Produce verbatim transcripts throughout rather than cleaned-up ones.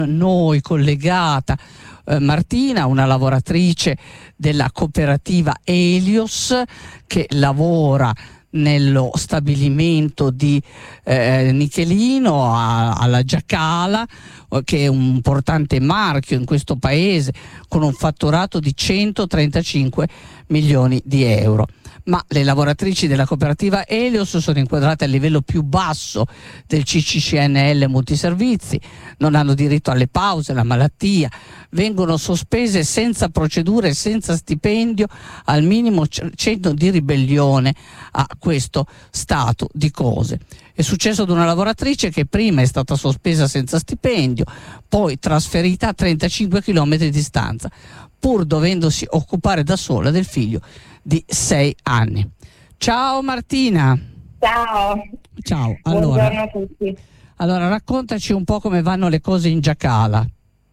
noi collegata eh, Martina, una lavoratrice della cooperativa Elios che lavora nello stabilimento di eh, Nichelino a, alla Giacala, che è un importante marchio in questo paese con un fatturato di centotrentacinque milioni di euro. Ma le lavoratrici della cooperativa Elios sono inquadrate al livello più basso del C C C N L Multiservizi, non hanno diritto alle pause, alla malattia, vengono sospese senza procedure, senza stipendio, al minimo cenno di ribellione a questo stato di cose. È successo ad una lavoratrice che prima è stata sospesa senza stipendio, poi trasferita a trentacinque chilometri di distanza, pur dovendosi occupare da sola del figlio di sei anni. Ciao Martina. Ciao. Ciao. Allora, buongiorno a tutti. Allora, raccontaci un po' come vanno le cose in Giacala.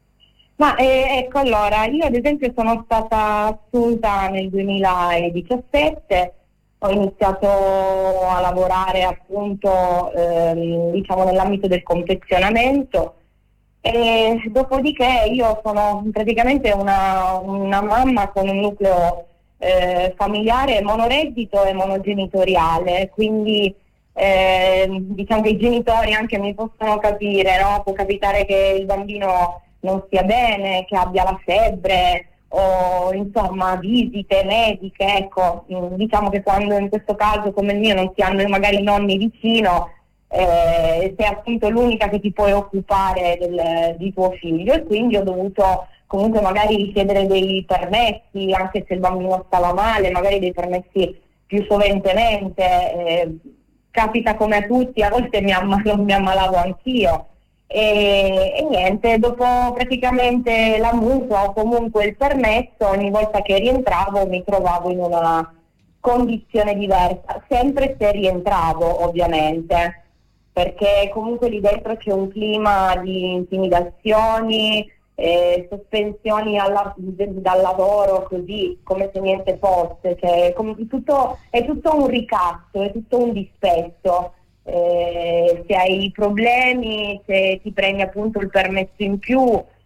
Ma eh, ecco, allora, io ad esempio sono stata assunta nel duemiladiciassette, ho iniziato a lavorare appunto ehm, diciamo nell'ambito del confezionamento e dopodiché io sono praticamente una, una mamma con un nucleo eh, familiare monoreddito e monogenitoriale, quindi eh, diciamo che i genitori anche mi possono capire, no? Può capitare che il bambino non stia bene, che abbia la febbre o insomma visite mediche, ecco, diciamo che quando in questo caso come il mio non si hanno magari i nonni vicino, eh, sei appunto l'unica che ti puoi occupare del, di tuo figlio, e quindi ho dovuto comunque magari richiedere dei permessi anche se il bambino stava male, magari dei permessi più soventemente, eh, capita come a tutti, a volte mi, ammalo, mi ammalavo anch'io. E, e niente, dopo praticamente la mutua o comunque il permesso, ogni volta che rientravo mi trovavo in una condizione diversa, sempre se rientravo ovviamente, perché comunque lì dentro c'è un clima di intimidazioni, eh, sospensioni alla, dal lavoro così come se niente fosse, cioè, come tutto, è tutto un ricatto, è tutto un dispetto. Eh, se hai problemi, se ti prendi appunto il permesso in più,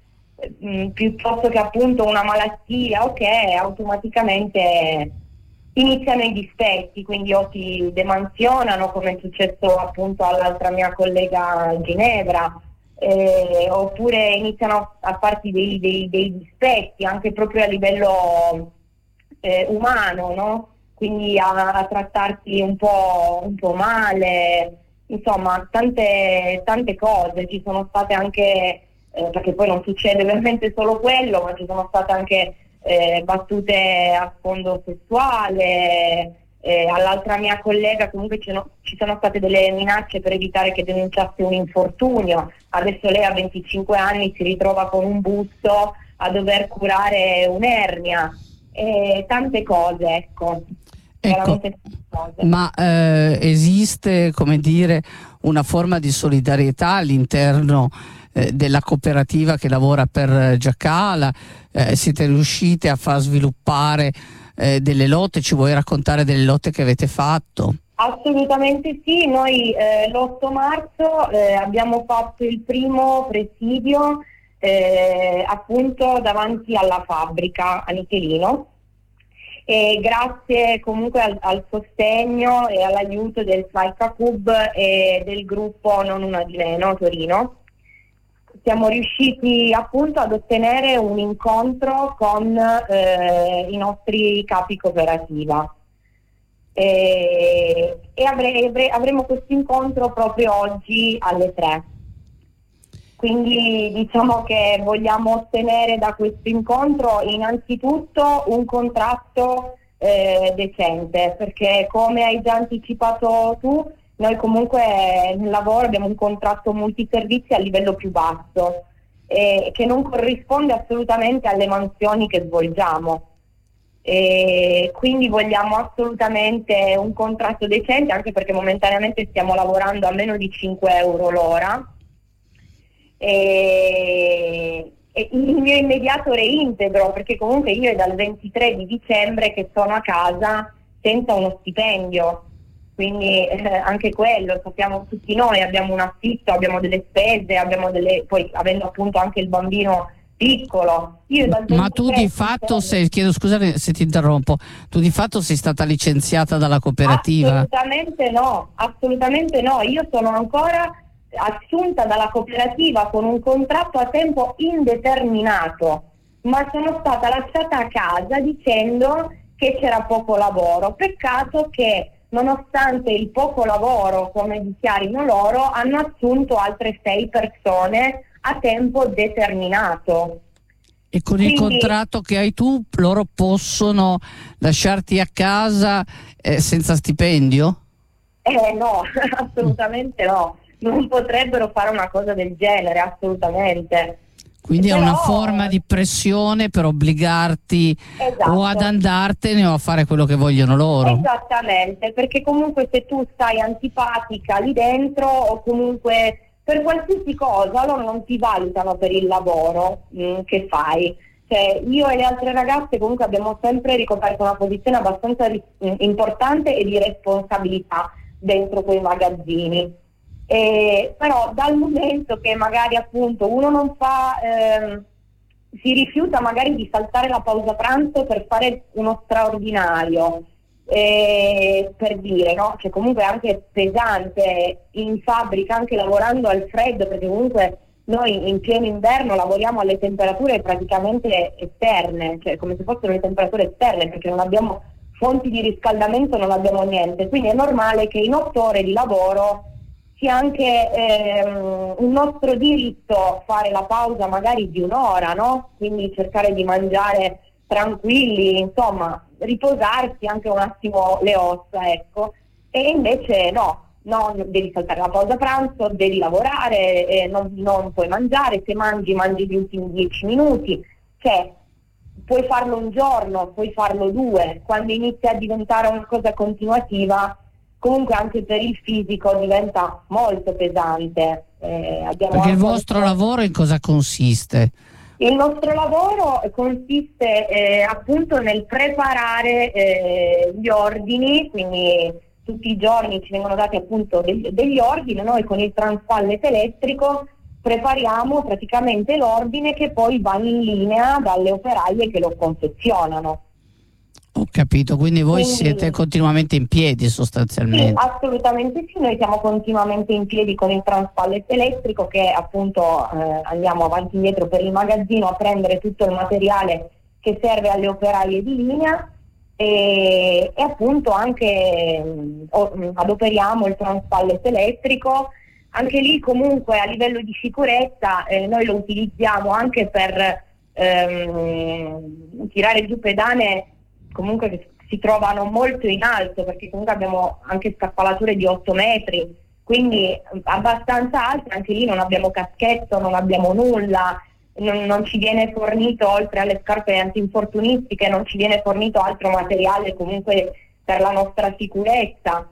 mh, piuttosto che appunto una malattia, ok, automaticamente iniziano i dispetti, quindi o ti demansionano come è successo appunto all'altra mia collega a Ginevra, eh, oppure iniziano a farti dei, dei, dei dispetti anche proprio a livello eh, umano, no? Quindi a, a trattarti un po', un po' male, insomma tante, tante cose. Ci sono state anche, eh, perché poi non succede ovviamente solo quello, ma ci sono state anche eh, battute a sfondo sessuale, eh, all'altra mia collega comunque ci sono, ci sono state delle minacce per evitare che denunciasse un infortunio. Adesso lei a venticinque anni si ritrova con un busto a dover curare un'ernia, e tante cose, ecco. Ecco, ma eh, esiste, come dire, una forma di solidarietà all'interno eh, della cooperativa che lavora per Giacala? Eh, siete riuscite a far sviluppare eh, delle lotte? Ci vuoi raccontare delle lotte che avete fatto? Assolutamente sì, noi eh, l'otto marzo eh, abbiamo fatto il primo presidio eh, appunto davanti alla fabbrica a Nichelino. E grazie comunque al, al sostegno e all'aiuto del Saica Cub e del gruppo Non Una di Meno Torino, siamo riusciti appunto ad ottenere un incontro con eh, i nostri capi cooperativa e, e avre, avre, avremo questo incontro proprio oggi alle tre. Quindi diciamo che vogliamo ottenere da questo incontro innanzitutto un contratto eh, decente, perché come hai già anticipato tu, noi comunque nel lavoro abbiamo un contratto multiservizi a livello più basso, eh, che non corrisponde assolutamente alle mansioni che svolgiamo. E quindi vogliamo assolutamente un contratto decente, anche perché momentaneamente stiamo lavorando a meno di cinque euro l'ora. E, e il mio immediato reintegro, perché comunque io è dal ventitré di dicembre che sono a casa senza uno stipendio, quindi eh, anche quello, sappiamo tutti noi, abbiamo un affitto, abbiamo delle spese, abbiamo delle, poi avendo appunto anche il bambino piccolo. Io dal Ma tu di fatto sei, chiedo scusa se ti interrompo, tu di fatto sei stata licenziata dalla cooperativa? Assolutamente no, assolutamente no, io sono ancora assunta dalla cooperativa con un contratto a tempo indeterminato, ma sono stata lasciata a casa dicendo che c'era poco lavoro. Peccato che nonostante il poco lavoro, come dichiarino loro, hanno assunto altre sei persone a tempo determinato. E con Quindi, il contratto che hai tu, loro possono lasciarti a casa eh, senza stipendio? Eh no, assolutamente no. Non potrebbero fare una cosa del genere, assolutamente. Quindi Però, è una forma di pressione per obbligarti esatto. o ad andartene o a fare quello che vogliono loro. Esattamente, perché comunque se tu stai antipatica lì dentro o comunque per qualsiasi cosa loro non ti valutano per il lavoro mh, che fai. Cioè, io e le altre ragazze comunque abbiamo sempre ricoperto una posizione abbastanza ri- importante e di responsabilità dentro quei magazzini. Eh, però dal momento che magari appunto uno non fa, ehm, si rifiuta magari di saltare la pausa pranzo per fare uno straordinario, eh, per dire, no? Che comunque è anche pesante in fabbrica, anche lavorando al freddo, perché comunque noi in pieno inverno lavoriamo alle temperature praticamente esterne, cioè come se fossero le temperature esterne, perché non abbiamo fonti di riscaldamento, non abbiamo niente, quindi è normale che in otto ore di lavoro sia anche ehm, un nostro diritto fare la pausa magari di un'ora, no? Quindi cercare di mangiare tranquilli, insomma, riposarsi anche un attimo le ossa, ecco. E invece no, no, devi saltare la pausa pranzo, devi lavorare, eh, non, non puoi mangiare, se mangi mangi gli ultimi dieci minuti, cioè puoi farlo un giorno, puoi farlo due, quando inizia a diventare una cosa continuativa comunque anche per il fisico diventa molto pesante. Eh, abbiamo Perché il vostro un... lavoro in cosa consiste? Il nostro lavoro consiste eh, appunto nel preparare eh, gli ordini, quindi tutti i giorni ci vengono dati appunto degli, degli ordini, noi con il transpallet elettrico prepariamo praticamente l'ordine che poi va in linea dalle operaie che lo confezionano. Ho capito, quindi voi quindi, siete continuamente in piedi sostanzialmente. Sì, assolutamente sì, noi siamo continuamente in piedi con il transpallet elettrico che appunto eh, andiamo avanti e indietro per il magazzino a prendere tutto il materiale che serve alle operaie di linea e, e appunto anche mh, adoperiamo il transpallet elettrico. Anche lì comunque a livello di sicurezza eh, noi lo utilizziamo anche per ehm, tirare giù pedane comunque che si trovano molto in alto, perché comunque abbiamo anche scaffalature di otto metri, quindi abbastanza alte, anche lì non abbiamo caschetto, non abbiamo nulla, non, non ci viene fornito, oltre alle scarpe antinfortunistiche, non ci viene fornito altro materiale comunque per la nostra sicurezza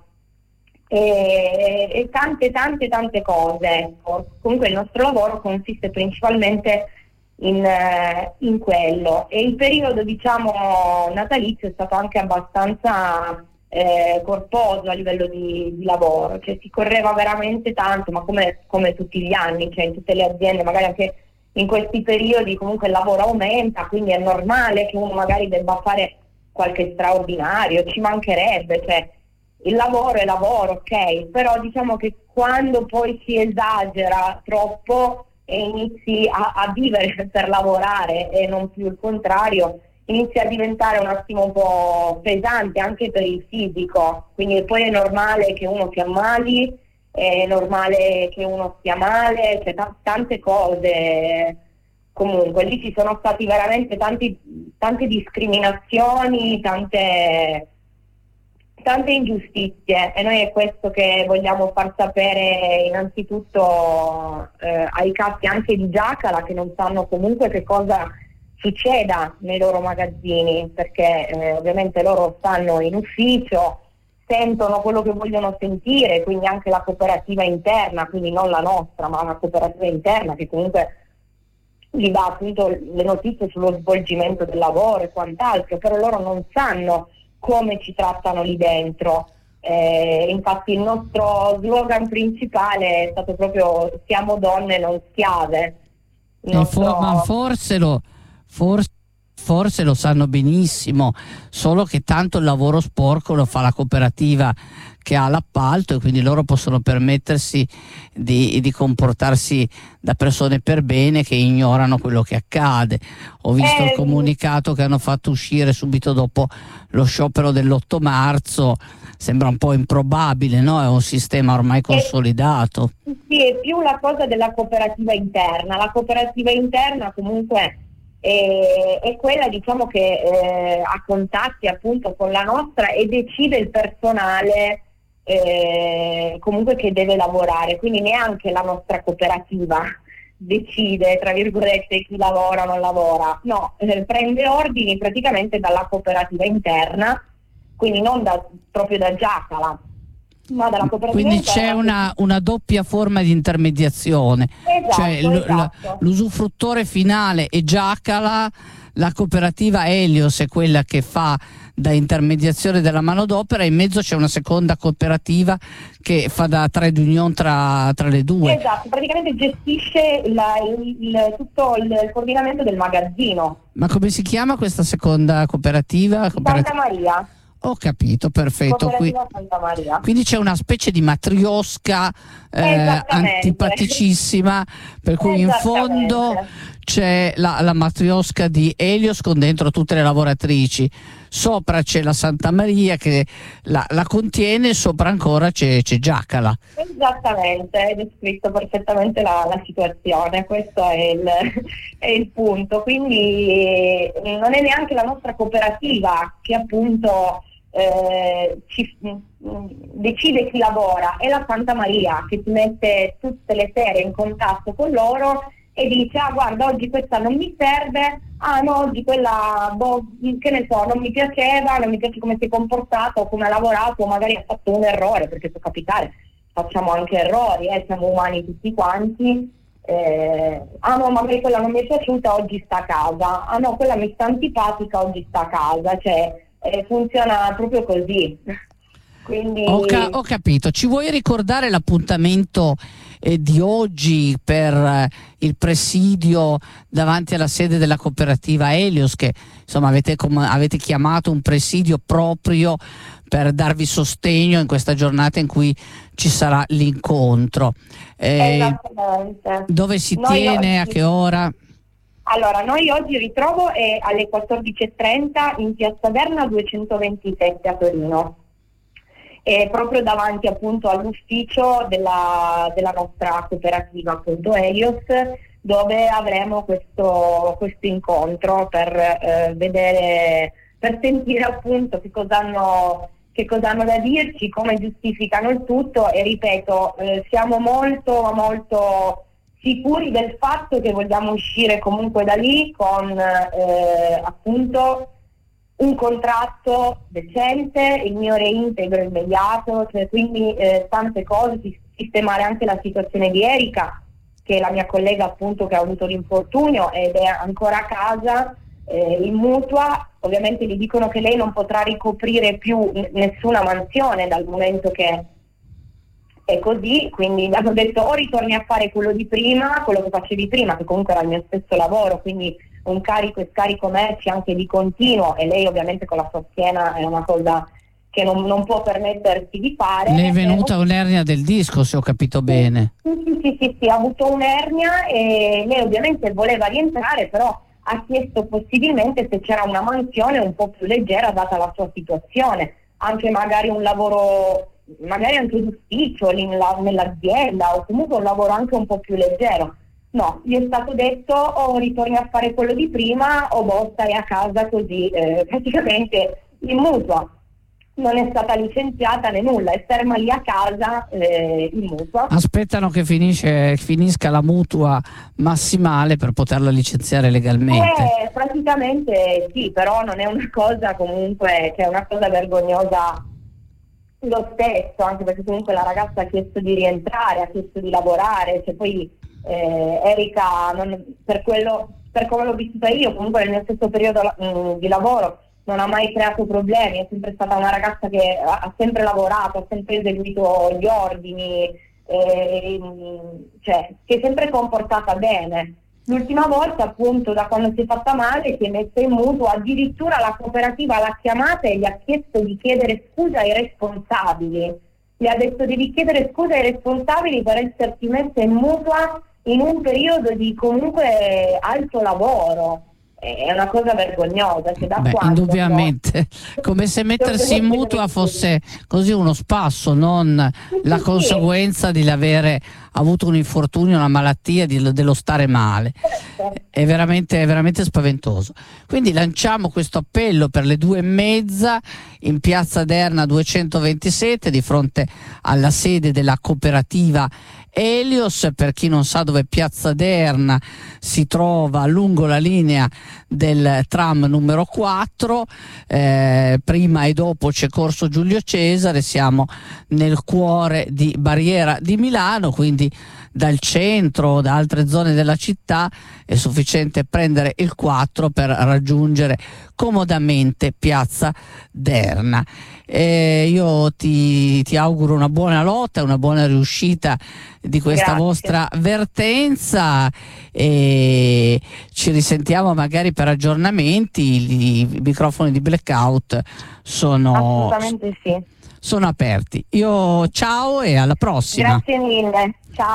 e, e tante tante tante cose, ecco. Comunque il nostro lavoro consiste principalmente In, in quello e il periodo diciamo natalizio è stato anche abbastanza eh, corposo a livello di, di lavoro, cioè si correva veramente tanto, ma come, come tutti gli anni, cioè in tutte le aziende magari anche in questi periodi comunque il lavoro aumenta, quindi è normale che uno magari debba fare qualche straordinario, ci mancherebbe, cioè il lavoro è lavoro, ok, però diciamo che quando poi si esagera troppo e inizi a, a vivere per lavorare e non più il contrario, inizia a diventare un attimo un po' pesante anche per il fisico, quindi poi è normale che uno si ammali, è normale che uno stia male, c'è t- tante cose, comunque lì ci sono stati veramente tanti, tante discriminazioni, tante... tante ingiustizie e noi è questo che vogliamo far sapere innanzitutto eh, ai capi anche di Giacala, che non sanno comunque che cosa succeda nei loro magazzini, perché eh, ovviamente loro stanno in ufficio, sentono quello che vogliono sentire, quindi anche la cooperativa interna, quindi non la nostra ma la cooperativa interna che comunque gli dà appunto le notizie sullo svolgimento del lavoro e quant'altro, però loro non sanno come ci trattano lì dentro. Eh, infatti il nostro slogan principale è stato proprio siamo donne non schiave. Il nostro... for- ma forse lo, forse, forse lo sanno benissimo, solo che tanto il lavoro sporco lo fa la cooperativa che ha l'appalto, e quindi loro possono permettersi di, di comportarsi da persone per bene che ignorano quello che accade. Ho visto Eh, il comunicato che hanno fatto uscire subito dopo lo sciopero dell'otto marzo. Sembra un po' improbabile, no? È un sistema ormai consolidato. Sì, è più la cosa della cooperativa interna. La cooperativa interna comunque è, è quella, diciamo, che eh, ha contatti appunto con la nostra e decide il personale eh, comunque che deve lavorare, quindi neanche la nostra cooperativa decide, tra virgolette, chi lavora o non lavora. No, eh, prende ordini praticamente dalla cooperativa interna, quindi non da, proprio da Giacala, ma dalla cooperativa Quindi interna. c'è una, una doppia forma di intermediazione, Esatto, cioè l- esatto. l'usufruttore finale è Giacala, la cooperativa Helios è quella che fa da intermediazione della manodopera, e in mezzo c'è una seconda cooperativa che fa da trade union tra, tra le due. Esatto, praticamente gestisce la, il, il, tutto il, il coordinamento del magazzino. Ma come si chiama questa seconda cooperativa? Santa Maria. Ho capito, perfetto. Qui, Cooperativa Santa Maria. quindi c'è una specie di matriosca eh, Esattamente. antipaticissima, per cui in Esattamente. fondo c'è la, la matriosca di Helios con dentro tutte le lavoratrici, sopra c'è la Santa Maria che la, la contiene, sopra ancora c'è, c'è Giacala. Esattamente, hai descritto perfettamente la, la situazione, questo è il, è il punto. Quindi eh, non è neanche la nostra cooperativa che appunto eh, ci, mh, decide chi lavora, è la Santa Maria che si mette tutte le sere in contatto con loro e dice: ah, guarda, oggi questa non mi serve, ah no, oggi quella, boh, che ne so, non mi piaceva, non mi piace come si è comportato, come ha lavorato, magari ha fatto un errore, perché può capitare, facciamo anche errori, eh, siamo umani tutti quanti. Eh, ah no, magari quella non mi è piaciuta, oggi sta a casa, ah no, quella mi sta antipatica, oggi sta a casa, cioè eh, funziona proprio così. Quindi... Ho, ca- ho capito, ci vuoi ricordare l'appuntamento eh, di oggi per eh, il presidio davanti alla sede della cooperativa Helios, che insomma avete, com- avete chiamato un presidio proprio per darvi sostegno in questa giornata in cui ci sarà l'incontro. Eh, Esattamente. dove si Noi tiene, oggi... a che ora? Allora, noi oggi il ritrovo è alle quattordici e trenta in Piazza Verna duecentoventisette a Torino. È proprio davanti appunto all'ufficio della, della nostra cooperativa appunto Helios, dove avremo questo, questo incontro per eh, vedere, per sentire appunto che cosa hanno, che cosa hanno da dirci, come giustificano il tutto, e ripeto, eh, siamo molto molto sicuri del fatto che vogliamo uscire comunque da lì con eh, appunto un contratto decente, il mio reintegro immediato, cioè quindi eh, tante cose, sistemare anche la situazione di Erika, che è la mia collega appunto che ha avuto l'infortunio ed è ancora a casa eh, in mutua. Ovviamente gli dicono che lei non potrà ricoprire più n- nessuna mansione dal momento che è così, quindi mi hanno detto o ritorni a fare quello di prima, quello che facevi prima, che comunque era il mio stesso lavoro, quindi un carico e scarico merci anche di continuo, e lei ovviamente con la sua schiena è una cosa che non, non può permettersi di fare. Le è venuta eh, un'ernia del disco, se ho capito bene. Sì, sì, sì, sì, sì, ha avuto un'ernia e lei ovviamente voleva rientrare, però ha chiesto possibilmente se c'era una mansione un po' più leggera data la sua situazione, anche magari un lavoro, magari anche d'ufficio nell'azienda, o comunque un lavoro anche un po' più leggero. No, gli è stato detto o ritorni a fare quello di prima o boh, stai a casa così, eh, praticamente in mutua. Non è stata licenziata né nulla, è ferma lì a casa eh, in mutua. Aspettano che finisce, finisca la mutua massimale per poterla licenziare legalmente. Eh, praticamente sì, però non è una cosa comunque, che è una cosa vergognosa lo stesso, anche perché comunque la ragazza ha chiesto di rientrare, ha chiesto di lavorare, cioè poi eh, Erika, non, per quello, per come l'ho vissuta io, comunque nel mio stesso periodo mh, di lavoro, non ha mai creato problemi, è sempre stata una ragazza che ha sempre lavorato, ha sempre eseguito gli ordini, eh, cioè si è sempre comportata bene. L'ultima volta, appunto, da quando si è fatta male, si è messa in mutuo, addirittura la cooperativa l'ha chiamata e gli ha chiesto di chiedere scusa ai responsabili. Le ha detto: devi chiedere scusa ai responsabili per esserti messa in mutua in un periodo di comunque alto lavoro. È una cosa vergognosa. Che da Beh, quando, indubbiamente, no? Come se mettersi in mutua fosse così uno spasso, non sì, la sì, conseguenza sì. di avere avuto un infortunio, una malattia, di, dello stare male. Certo. È veramente, è veramente spaventoso. Quindi lanciamo questo appello per le due e mezza in piazza Derna duecentoventisette, di fronte alla sede della cooperativa Helios. Per chi non sa dove piazza Derna, si trova lungo la linea del tram numero quattro, eh, prima e dopo c'è corso Giulio Cesare, siamo nel cuore di Barriera di Milano, quindi dal centro o da altre zone della città è sufficiente prendere il quattro per raggiungere comodamente piazza Derna. Eh, io ti, ti auguro una buona lotta, una buona riuscita di questa Grazie. vostra vertenza, e ci risentiamo magari per aggiornamenti. I, i microfoni di Blackout sono, Assolutamente sì. sono aperti. Io ciao e alla prossima. Grazie mille.